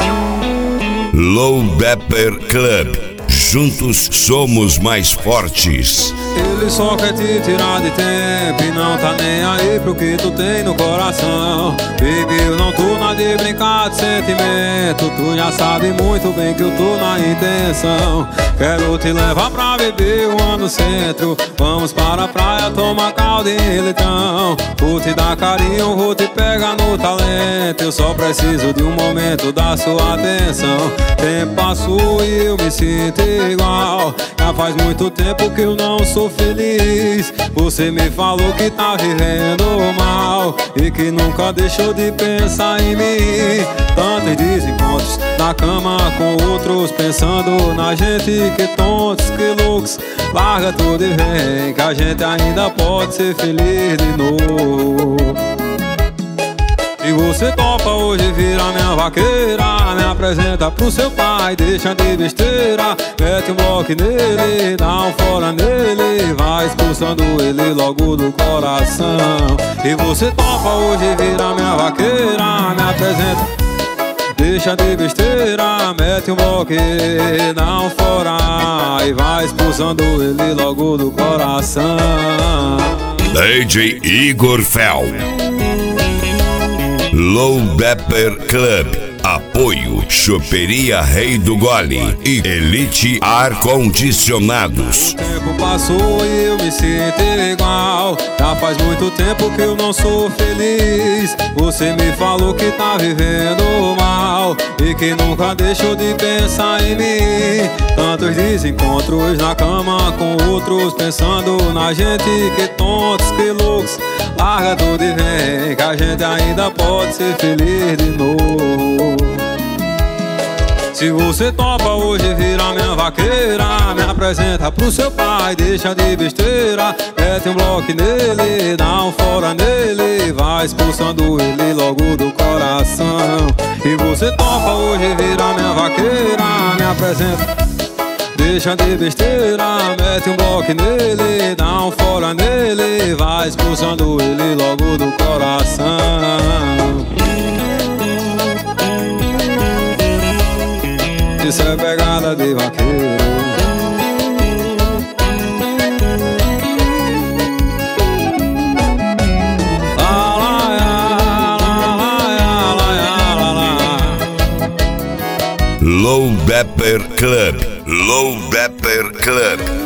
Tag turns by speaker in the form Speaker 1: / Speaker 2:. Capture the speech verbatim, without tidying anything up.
Speaker 1: Low Dapper Club. Juntos somos mais fortes.
Speaker 2: Ele só quer te tirar de tempo e não tá nem aí pro que tu tem no coração. Baby, eu não tô na de brincar de sentimento. Tu já sabe muito bem que eu tô na intenção. Quero te levar pra beber uma no centro. Vamos para a praia, tomar caldo e leitão. Vou te dar carinho, vou te pegar no talento. Eu só preciso de um momento da sua atenção. Tempo passou e eu me sinto igual. Já faz muito tempo que eu não sou feliz. Você me falou que tá vivendo mal e que nunca deixou de pensar em mim. Tantos desencontros na cama com outros, pensando na gente. Que tontos, que loucos. Larga tudo e vem, que a gente ainda pode ser feliz de novo. E você topa hoje virar minha vaqueira. Me apresenta pro seu pai, deixa de besteira. Mete um bloco nele, dá um fora nele. Vai expulsando ele logo do coração. E você topa hoje virar minha vaqueira. Me apresenta, deixa de besteira. Mete um bloco, dá um fora. E vai expulsando ele logo do coração.
Speaker 1: D J Igor Fel. Low Dapper Club. Apoio Choperia Rei do Gole e Elite Ar Condicionados.
Speaker 2: O tempo passou e eu me sinto igual. Já faz muito tempo que eu não sou feliz. Você me falou que tá vivendo mal e que nunca deixou de pensar em mim. Tantos desencontros na cama com outros, pensando na gente. Que tontos, que loucos. Larga tudo e vem, que a gente ainda pode ser feliz de novo. Se você topa hoje virar minha vaqueira. Me apresenta pro seu pai, deixa de besteira. Mete um bloco nele, dá um fora nele. Vai expulsando ele logo do coração. E você topa hoje virar minha vaqueira. Me apresenta, deixa de besteira. Mete um bloco nele, dá um fora nele. Vai expulsando ele logo do coração. Isso é pegada de vaqueiro.
Speaker 1: Low Dapper Club. Low Dapper Club.